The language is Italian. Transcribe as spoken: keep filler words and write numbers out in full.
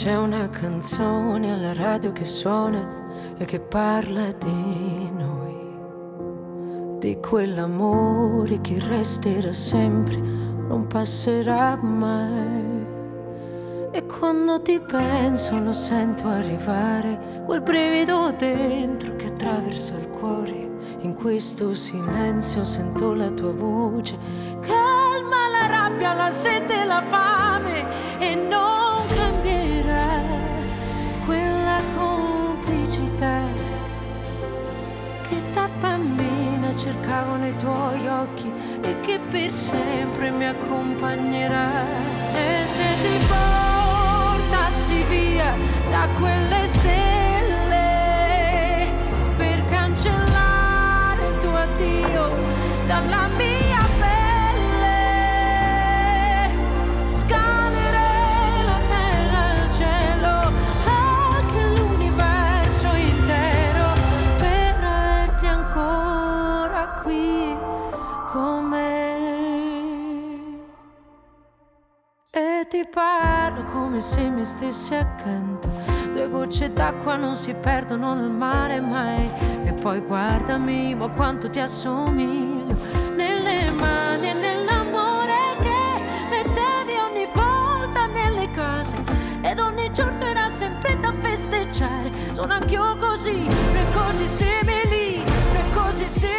C'è una canzone alla radio che suona e che parla di noi, di quell'amore che resterà sempre, non passerà mai. E quando ti penso lo sento arrivare, quel brivido dentro che attraversa il cuore. In questo silenzio sento la tua voce, calma la rabbia, la sete e la fame, e non cambierà quella complicità che da bambina cercavo nei tuoi occhi e che per sempre mi accompagnerà. E se ti portassi via da quelle stelle per cancellare il tuo addio dalla mia pelle, scalerei la terra e il cielo, anche l'universo intero, per averti ancora qui con me. E ti parlo come se mi stessi accanto, due gocce d'acqua non si perdono nel mare mai. E poi guardami, ma quanto ti assomiglio, nelle mani e nell'amore che mettevi ogni volta nelle cose, ed ogni giorno era sempre da festeggiare. Sono anch'io così, noi così simili, noi così simili.